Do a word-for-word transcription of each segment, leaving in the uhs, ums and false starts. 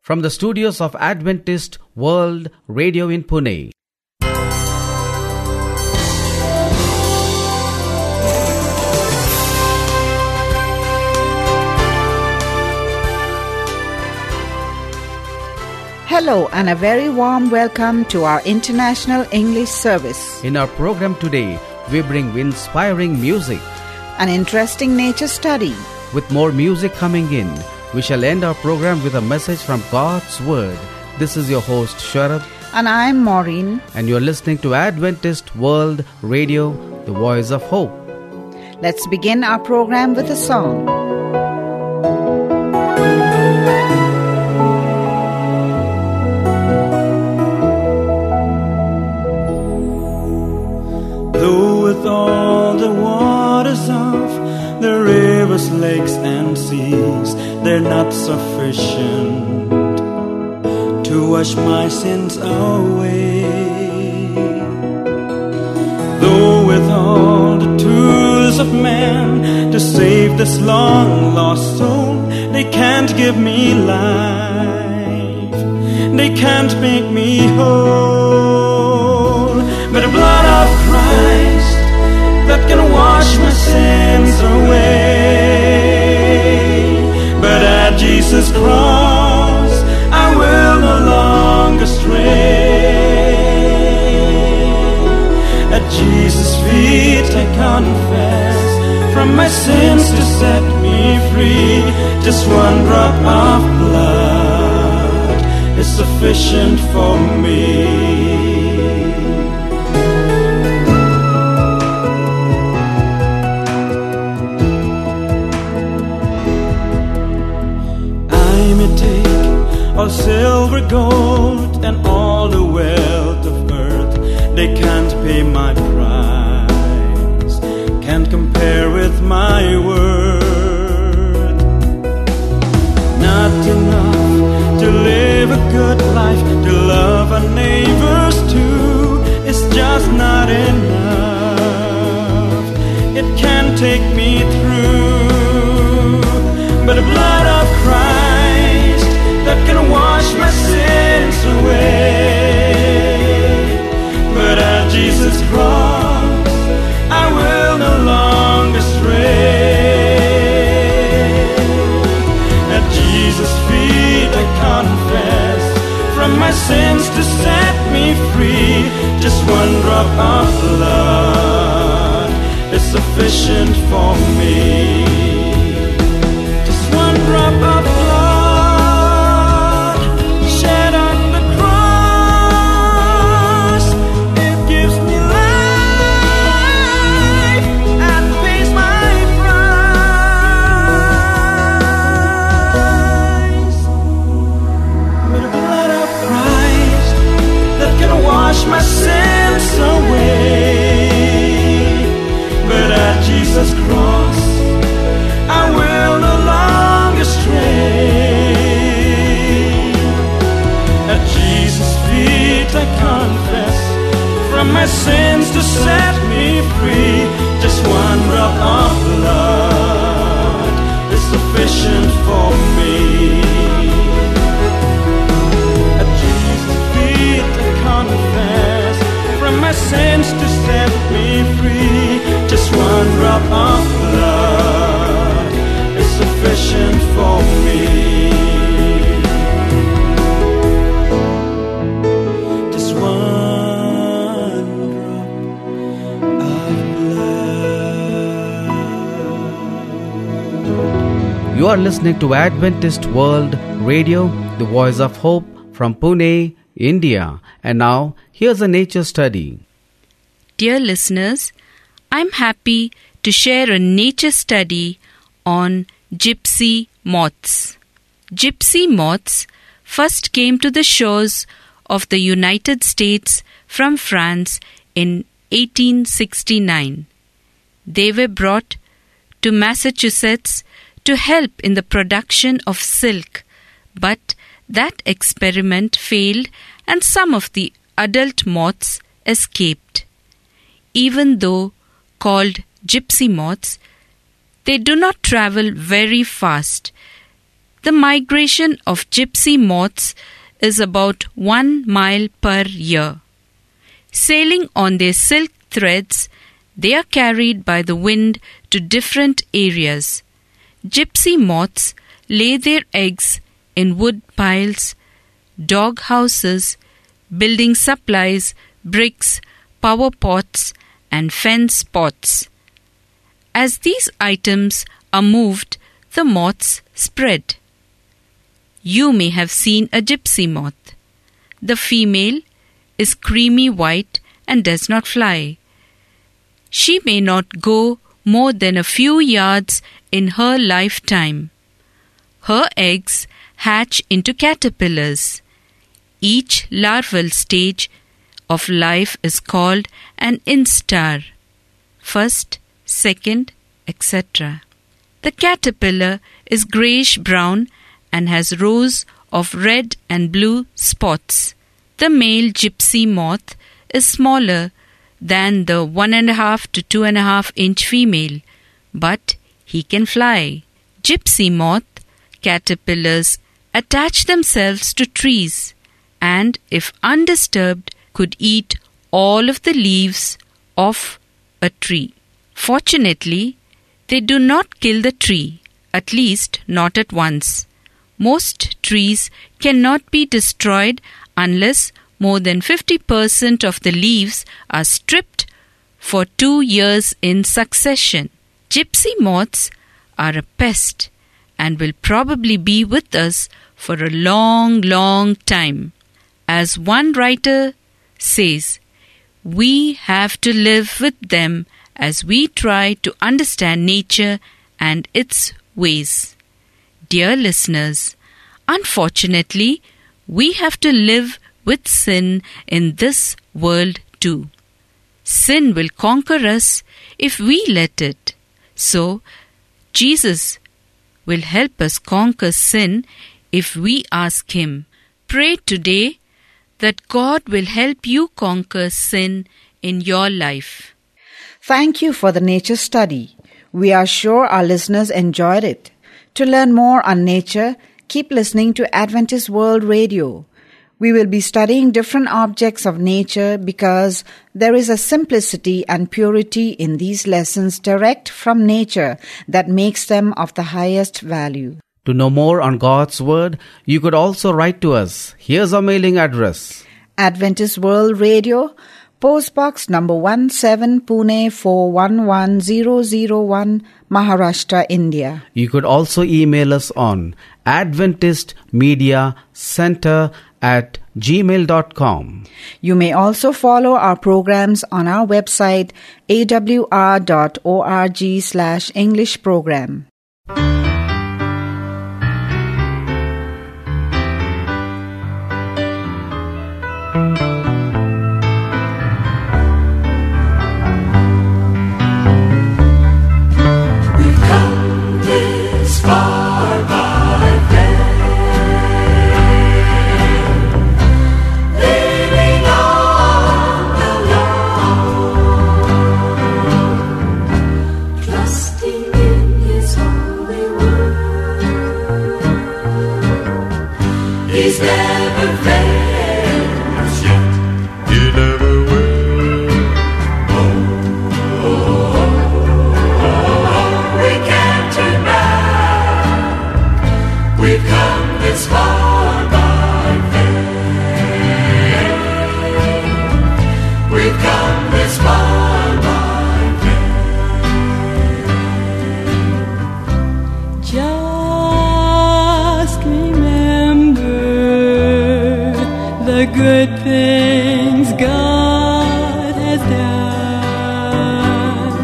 From the studios of Adventist World Radio in Pune. Hello and a very warm welcome to our International English Service. In our program today, we bring inspiring music, an interesting nature study. With more music coming in, we shall end our program with a message from God's Word. This is your host, Sharad. And I'm Maureen. And you're listening to Adventist World Radio, the voice of hope. Let's begin our program with a song. Though with all the waters of the rivers, lakes, and seas, they're not sufficient to wash my sins away. Though with all the tools of man to save this long lost soul, they can't give me life, they can't make me whole. But the blood of Christ that can wash my sins away. But at Jesus' cross I will no longer stray. At Jesus' feet I confess from my sins to set me free. Just one drop of blood is sufficient for me. All silver, gold, and all the wealth of earth, they can't pay my price, can't compare with my worth. Not enough to live a good life, to love our neighbors too, it's just not enough. It can't take me through, but the blood of Christ that can wash my sins away. But at Jesus' cross I will no longer stray. At Jesus' feet I confess from my sins to set me free. Just one drop of blood is sufficient for me. Just one drop of blood my sins away. But at Jesus' cross I will no longer stray. At Jesus' feet I confess from my sins to set me free. Just one drop of blood is sufficient for me. At Jesus' feet I confess from my sins to set me free. Just one drop of blood is sufficient for me. Just one drop of blood. You are listening to Adventist World Radio, the voice of hope, from Pune, India. And now, here's a nature study. Dear listeners, I'm happy to share a nature study on gypsy moths. Gypsy moths first came to the shores of the United States from France in eighteen sixty-nine. They were brought to Massachusetts to help in the production of silk, but that experiment failed and some of the adult moths escaped. Even though called gypsy moths, they do not travel very fast. The migration of gypsy moths is about one mile per year. Sailing on their silk threads, they are carried by the wind to different areas. Gypsy moths lay their eggs in wood piles, dog houses, building supplies, bricks, power pots, and fence pots. As these items are moved, the moths spread. You may have seen a gypsy moth. The female is creamy white and does not fly. She may not go more than a few yards in her lifetime. Her eggs hatch into caterpillars. Each larval stage of life is called an instar. First, second, et cetera. The caterpillar is greyish-brown and has rows of red and blue spots. The male gypsy moth is smaller than the one and a half to two and a half inch female, but he can fly. Gypsy moth caterpillars attach themselves to trees and, if undisturbed, could eat all of the leaves of a tree. Fortunately, they do not kill the tree, at least not at once. Most trees cannot be destroyed unless more than fifty percent of the leaves are stripped for two years in succession. Gypsy moths are a pest and will probably be with us for a long, long time. As one writer says, we have to live with them as we try to understand nature and its ways. Dear listeners, unfortunately, we have to live with sin in this world too. Sin will conquer us if we let it. So, Jesus will help us conquer sin if we ask Him. Pray today that God will help you conquer sin in your life. Thank you for the nature study. We are sure our listeners enjoyed it. To learn more on nature, keep listening to Adventist World Radio. We will be studying different objects of nature because there is a simplicity and purity in these lessons direct from nature that makes them of the highest value. To know more on God's Word, you could also write to us. Here's our mailing address. Adventist World Radio, Post Box number one seven, Pune four one one zero zero one, Maharashtra, India. You could also email us on Adventist Media Center at gmail dot com. You may also follow our programs on our website a w r dot org slash English program. Good things God has done,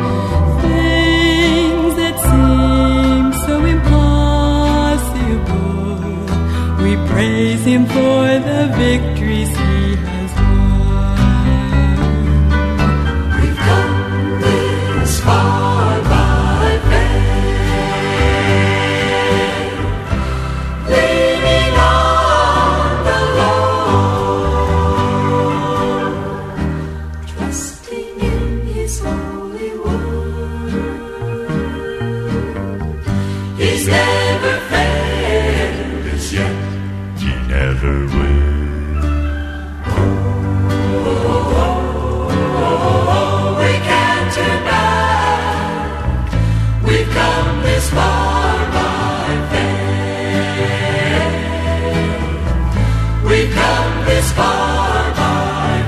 things that seem so impossible. We praise Him for the victories He has won. We've come this far by faith, leaning on the Lord. He's never failed. you never will. We can't turn back. We've come this far by faith. We've come this far by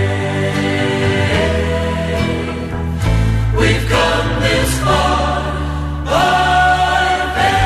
faith. We've come this far by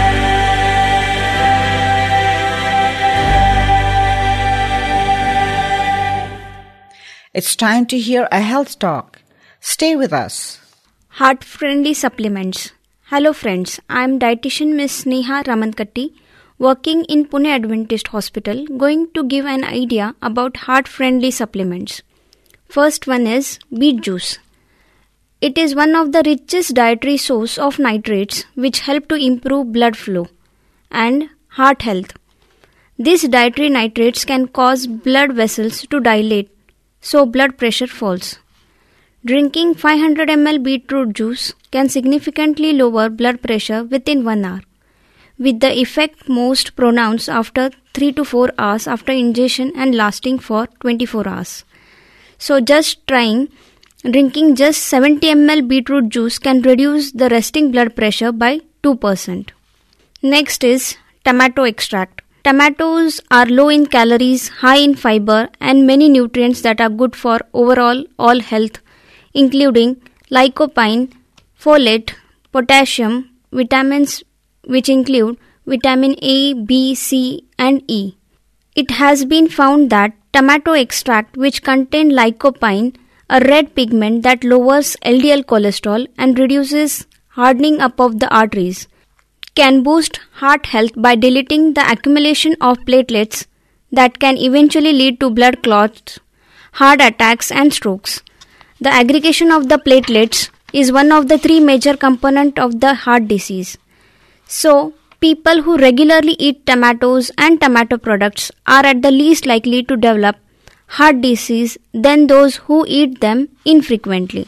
faith. It's time to hear a health talk. Stay with us. Heart-friendly supplements. Hello friends, I am dietitian Miss Sneha Ramankatti, working in Pune Adventist Hospital, going to give an idea about heart-friendly supplements. First one is beet juice. It is one of the richest dietary source of nitrates which help to improve blood flow and heart health. These dietary nitrates can cause blood vessels to dilate, so blood pressure falls. Drinking five hundred milliliters beetroot juice can significantly lower blood pressure within one hour, with the effect most pronounced after three to four hours after ingestion and lasting for twenty-four hours. So just trying drinking just seventy milliliters beetroot juice can reduce the resting blood pressure by two percent. Next is tomato extract. Tomatoes are low in calories, high in fiber and many nutrients that are good for overall all health, including lycopene, folate, potassium, vitamins which include vitamin A, B, C and E. It has been found that tomato extract which contain lycopene, a red pigment that lowers L D L cholesterol and reduces hardening up of the arteries, can boost heart health by dilating the accumulation of platelets that can eventually lead to blood clots, heart attacks and strokes. The aggregation of the platelets is one of the three major components of the heart disease. So, people who regularly eat tomatoes and tomato products are at the least likely to develop heart disease than those who eat them infrequently.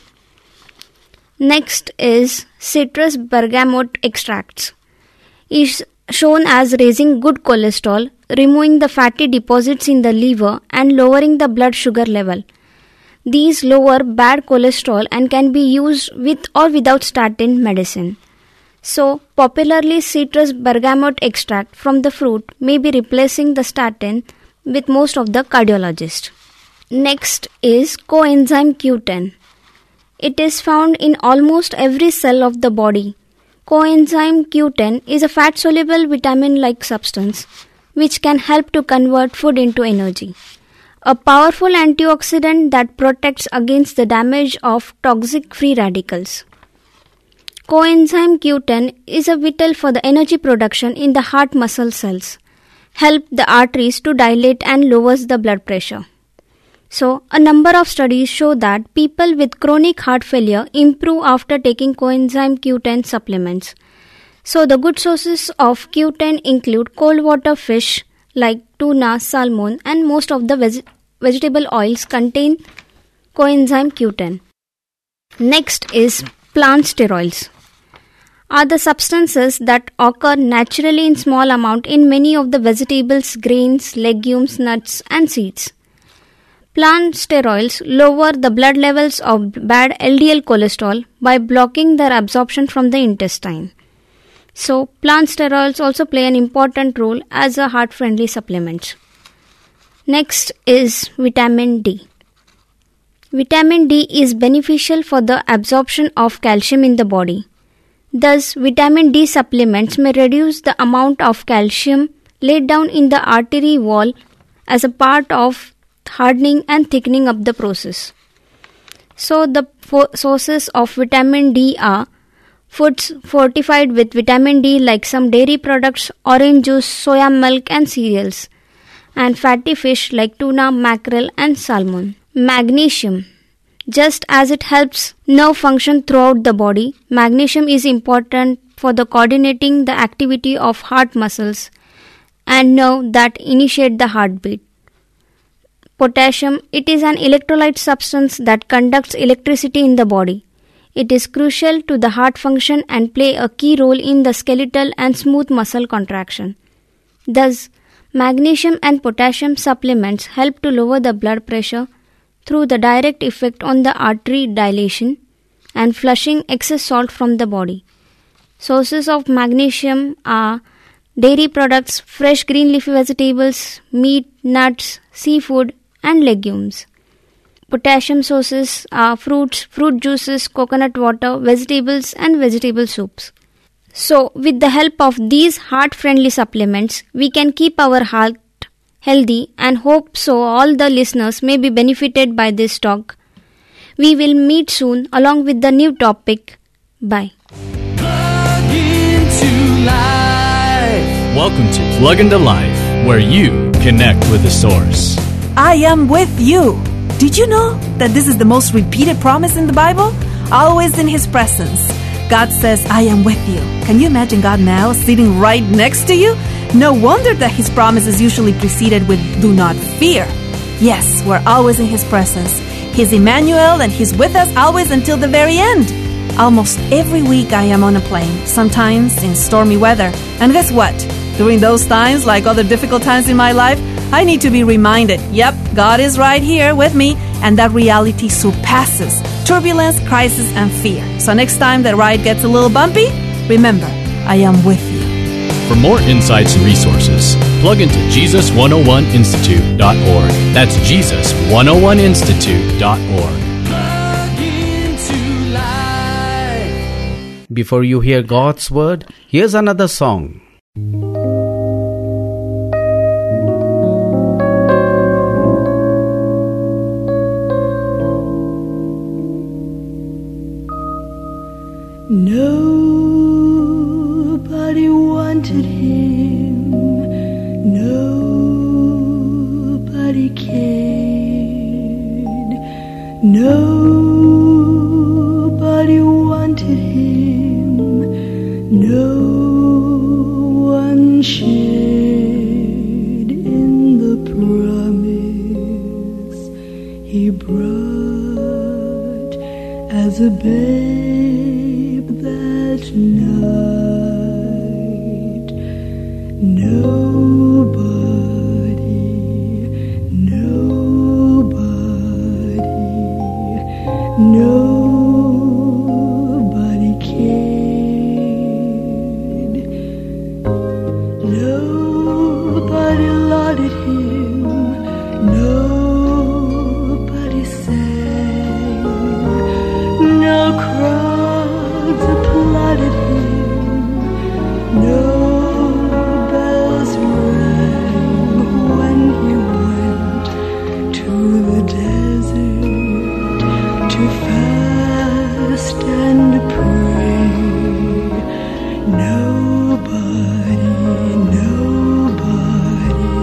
Next is citrus bergamot extracts. Is shown as raising good cholesterol, removing the fatty deposits in the liver and lowering the blood sugar level. These lower bad cholesterol and can be used with or without statin medicine. So, popularly citrus bergamot extract from the fruit may be replacing the statin with most of the cardiologists. Next is coenzyme Q ten. It is found in almost every cell of the body. Coenzyme Q ten is a fat-soluble vitamin-like substance which can help to convert food into energy. A powerful antioxidant that protects against the damage of toxic free radicals. Coenzyme Q ten is a vital for the energy production in the heart muscle cells, help the arteries to dilate and lowers the blood pressure. So, a number of studies show that people with chronic heart failure improve after taking coenzyme Q ten supplements. So, the good sources of Q ten include cold water fish like tuna, salmon and most of the veg- vegetable oils contain coenzyme Q ten. Next is plant steroids. Are the substances that occur naturally in small amount in many of the vegetables, grains, legumes, nuts and seeds. Plant steroids lower the blood levels of bad L D L cholesterol by blocking their absorption from the intestine. So, plant steroids also play an important role as a heart-friendly supplement. Next is vitamin D. Vitamin D is beneficial for the absorption of calcium in the body. Thus, vitamin D supplements may reduce the amount of calcium laid down in the artery wall as a part of hardening and thickening up the process. So, the fo- sources of vitamin D are foods fortified with vitamin D like some dairy products, orange juice, soya milk and cereals, and fatty fish like tuna, mackerel and salmon. Magnesium. Just as it helps nerve function throughout the body, magnesium is important for the coordinating the activity of heart muscles and nerve that initiate the heartbeat. Potassium, it is an electrolyte substance that conducts electricity in the body. It is crucial to the heart function and play a key role in the skeletal and smooth muscle contraction. Thus, Magnesium and potassium supplements help to lower the blood pressure through the direct effect on the artery dilation and flushing excess salt from the body. Sources of magnesium are dairy products, fresh green leafy vegetables, meat, nuts, seafood, and legumes. Potassium sources are fruits, fruit juices, coconut water, vegetables, and vegetable soups. So, with the help of these heart-friendly supplements, we can keep our heart healthy and hope so all the listeners may be benefited by this talk. We will meet soon along with the new topic. Bye. Plug into life. Welcome to Plug into Life, where you connect with the source. I am with you. Did you know that this is the most repeated promise in the Bible? Always in His presence. God says, I am with you. Can you imagine God now sitting right next to you? No wonder that His promise is usually preceded with, do not fear. Yes, we're always in His presence. He's Emmanuel and He's with us always until the very end. Almost every week I am on a plane, sometimes in stormy weather. And guess what? During those times, like other difficult times in my life, I need to be reminded, yep, God is right here with me, and that reality surpasses turbulence, crisis, and fear. So next time the ride gets a little bumpy, remember, I am with you. For more insights and resources, plug into Jesus one oh one institute dot org. That's Jesus one oh one institute dot org. Plug into life. Before you hear God's word, here's another song. Nobody wanted him, nobody cared, nobody wanted him, no one shared in the promise he brought as a babe that night. Nobody, nobody, nobody cared. Nobody lauded him, nobody sang, no crowds applauded him, no bells rang when he went to the desert to fast and pray. Nobody, nobody,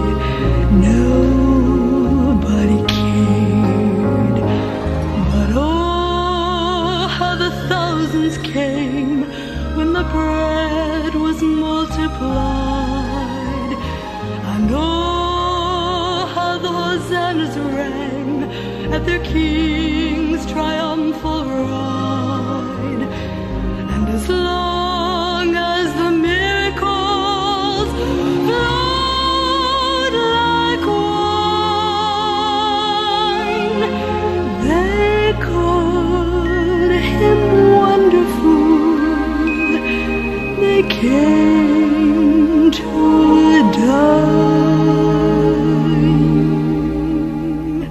nobody cared. But oh, how the thousands came when the bread was multiplied. And oh, how the hosannas rang at their king's triumphal ride. And as long as the miracles flowed like wine, they called him wonderful. They came to adore.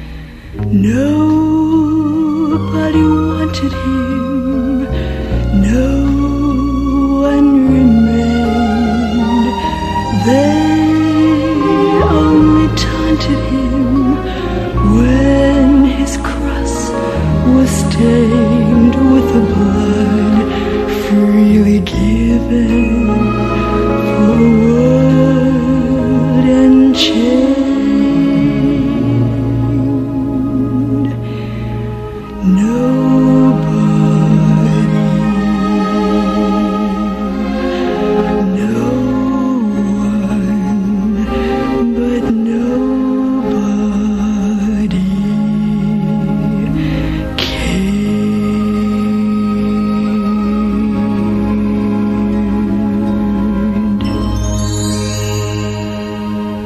Nobody wanted him, no one remained. They only taunted him when his cross was stained with the blood freely given for wood and chain. Nobody, no one, but nobody cared.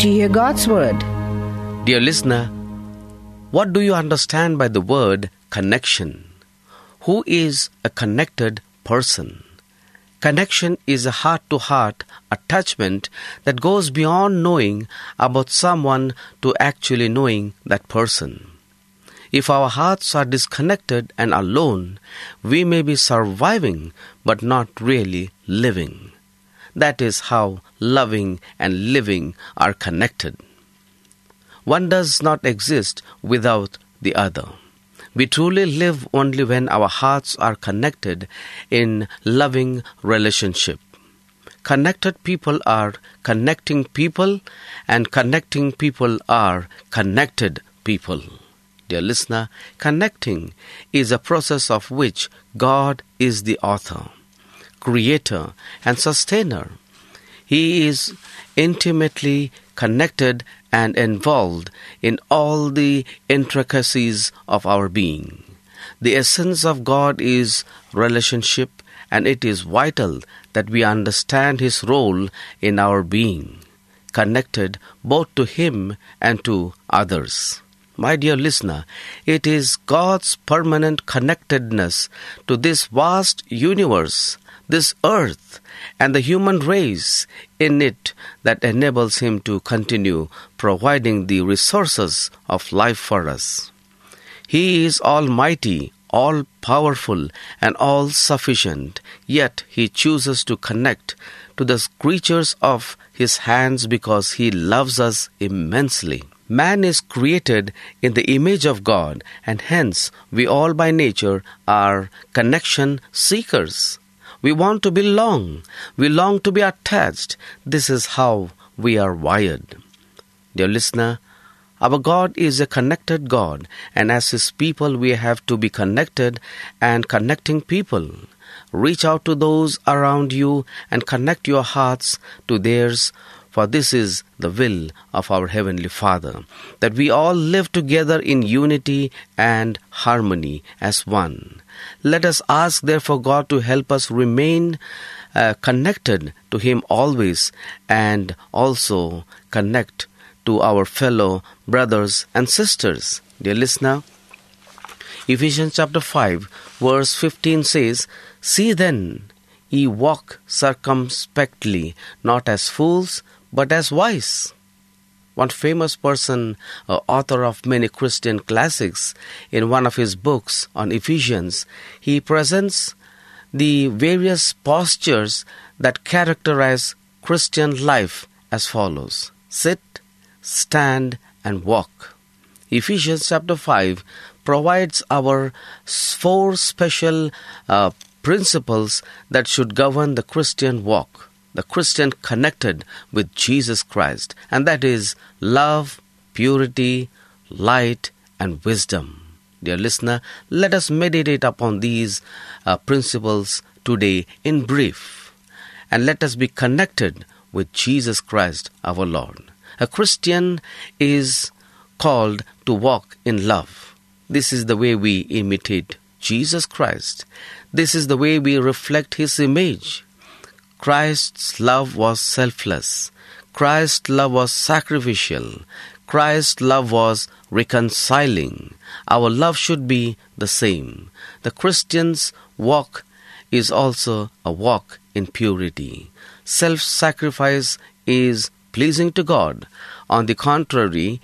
to hear God's Word. Dear listener, what do you understand by the word connection? Who is a connected person? Connection is a heart-to-heart attachment that goes beyond knowing about someone to actually knowing that person. If our hearts are disconnected and alone, we may be surviving but not really living. That is how loving and living are connected. One does not exist without the other. We truly live only when our hearts are connected in loving relationship. Connected people are connecting people, and connecting people are connected people. Dear listener, connecting is a process of which God is the author, creator, and sustainer. He is intimately connected and involved in all the intricacies of our being. The essence of God is relationship, and it is vital that we understand His role in our being, connected both to Him and to others. My dear listener, it is God's permanent connectedness to this vast universe, this earth, and the human race in it that enables Him to continue providing the resources of life for us. He is almighty, all-powerful, and all-sufficient, yet He chooses to connect to the creatures of His hands because He loves us immensely. Man is created in the image of God, and hence we all by nature are connection seekers. We want to belong. We long to be attached. This is how we are wired. Dear listener, our God is a connected God, and as His people we have to be connected and connecting people. Reach out to those around you and connect your hearts to theirs, for this is the will of our Heavenly Father, that we all live together in unity and harmony as one. Let us ask therefore God to help us remain uh, connected to Him always, and also connect to our fellow brothers and sisters. Dear listener, Ephesians chapter five verse fifteen says, "See then, ye walk circumspectly, not as fools, but as wise." One famous person, uh, author of many Christian classics, in one of his books on Ephesians, he presents the various postures that characterize Christian life as follows: sit, stand, and walk. Ephesians chapter five provides our four special uh, principles that should govern the Christian walk, the Christian connected with Jesus Christ, and that is love, purity, light, and wisdom. Dear listener, let us meditate upon these uh, principles today in brief, and let us be connected with Jesus Christ our Lord. A Christian is called to walk in love. This is the way we imitate Jesus Christ. This is the way we reflect His image. Christ's love was selfless. Christ's love was sacrificial. Christ's love was reconciling. Our love should be the same. The Christian's walk is also a walk in purity. Self-sacrifice is pleasing to God. On the contrary,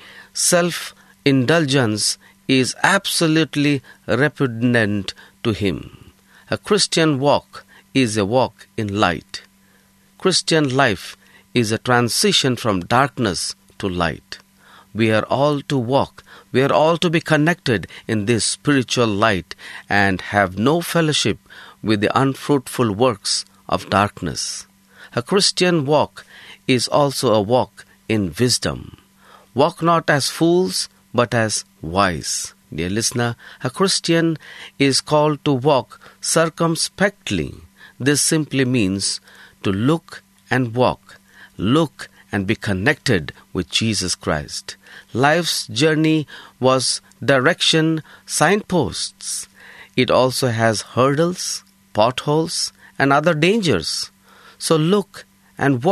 self-indulgence is absolutely repugnant to Him. A Christian walk is a walk in light. Christian life is a transition from darkness to light. We are all to walk, we are all to be connected in this spiritual light and have no fellowship with the unfruitful works of darkness. A Christian walk is also a walk in wisdom. Walk not as fools, but as wise. Dear listener, a Christian is called to walk circumspectly. This simply means to look and walk, look and be connected with Jesus Christ. Life's journey was direction signposts. It also has hurdles, potholes, and other dangers. So look and walk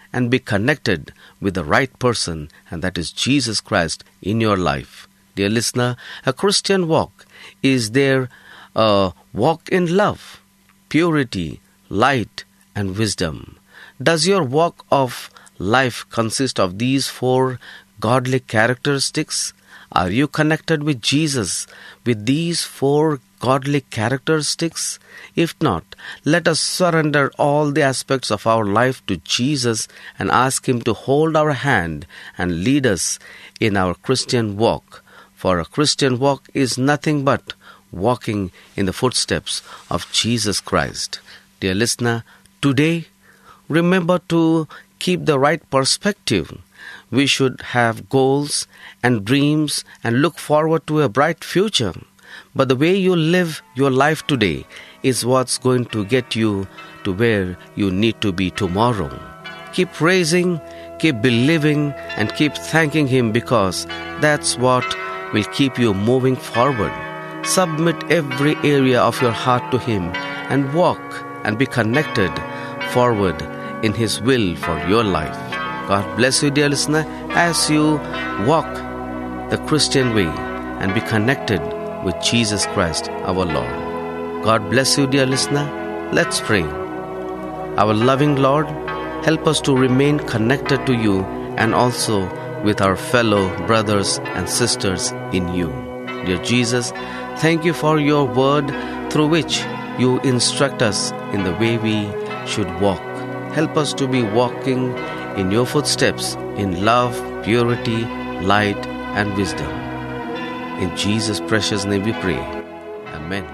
and be connected with the right person, and that is Jesus Christ in your life. Dear listener, a Christian walk is there a walk in love, purity, light, and wisdom. Does your walk of life consist of these four godly characteristics? Are you connected with Jesus with these four godly characteristics? If not, let us surrender all the aspects of our life to Jesus and ask Him to hold our hand and lead us in our Christian walk. For a Christian walk is nothing but walking in the footsteps of Jesus Christ. Dear listener, today, remember to keep the right perspective. We should have goals and dreams and look forward to a bright future. But the way you live your life today is what's going to get you to where you need to be tomorrow. Keep praising, keep believing, and keep thanking Him, because that's what will keep you moving forward. Submit every area of your heart to Him and walk and be connected forward in His will for your life. God bless you, dear listener, as you walk the Christian way and be connected with Jesus Christ our Lord. God bless you, dear listener. Let's pray. Our loving Lord, help us to remain connected to You and also with our fellow brothers and sisters in You. Dear Jesus, thank You for Your word through which You instruct us in the way we should walk. Help us to be walking in Your footsteps in love, purity, light, and wisdom. In Jesus' precious name we pray. Amen.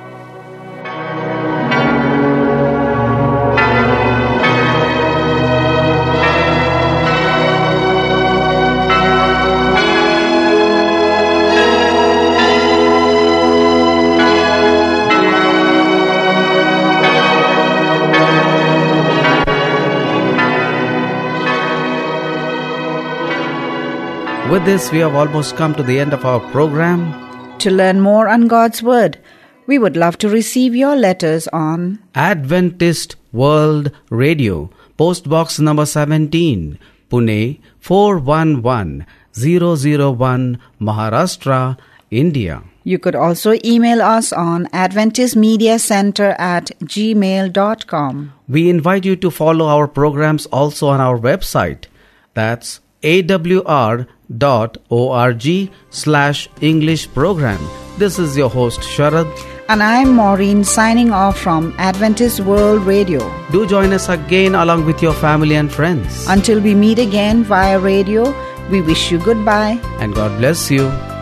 With this, we have almost come to the end of our program. To learn more on God's Word, we would love to receive your letters on Adventist World Radio, Post Box number seventeen, Pune four one one zero zero one, Maharashtra, India. You could also email us on adventist media center at gmail dot com. We invite you to follow our programs also on our website. That's awr dot org slash English program. This is your host Sharad. And I'm Maureen, signing off from Adventist World Radio. Do join us again along with your family and friends. Until we meet again via radio, we wish you goodbye. And God bless you.